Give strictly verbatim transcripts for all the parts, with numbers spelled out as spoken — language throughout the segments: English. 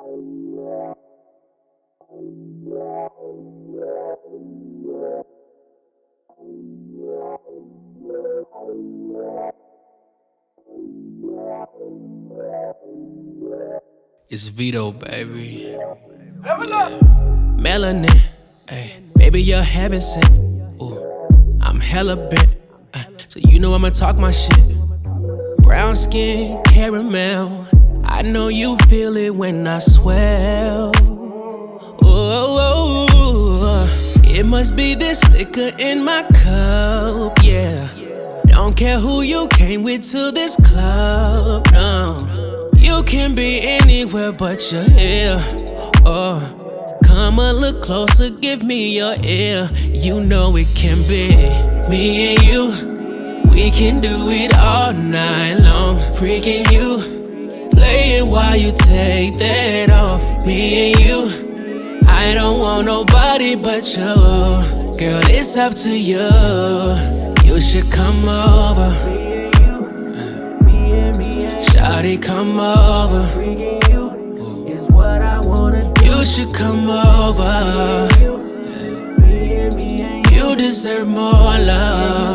It's Vito, baby. Yeah. Melanin, ay, baby, you're heaven sent. Ooh, I'm hella bent, uh, so you know I'ma talk my shit. Brown skin, caramel. I know you feel it when I swell. Oh, it must be this liquor in my cup, yeah. Don't care who you came with to this club, no. You can be anywhere but you're here. Oh, come a look closer, give me your ear. You know it can be me and you. We can do it all night long. Freaking you, play it while you take that off. Me and you, I don't want nobody but you. Girl, it's up to you. You should come over. Shawty, come over. You should come over. You deserve more love.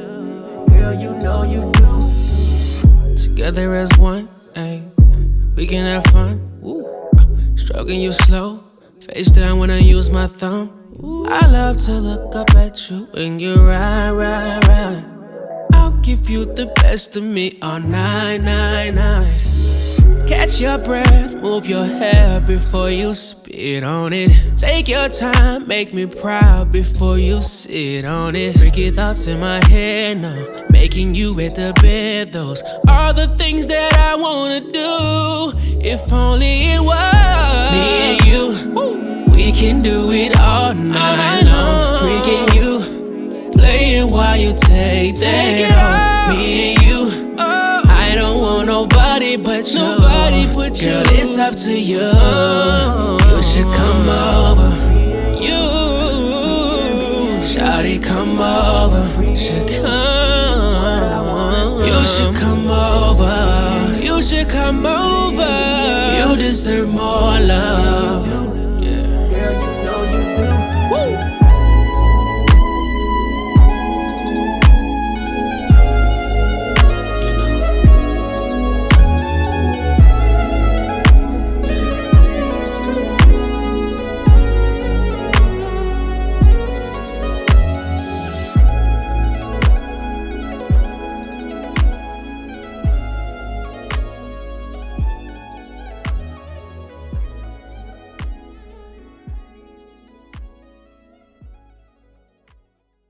Together as one, ay, we can have fun. Ooh. Stroking you slow, face down when I use my thumb. Ooh. I love to look up at you when you ride, ride, ride. I'll give you the best of me all night, night, night. Catch your breath, move your hair before you spit on it. Take your time, make me proud before you sit on it. Freaky thoughts in my head now, making you at the bed. Those are the things that I wanna do. If only it was me and you, we can do it all night long. Freaking you, playing while you take that off. Me and you, I don't want nobody but you. Nobody but you. Girl, it's up to you. You should come over. You, shawty, come over. Should come. You should come over. You should come over. You deserve more love.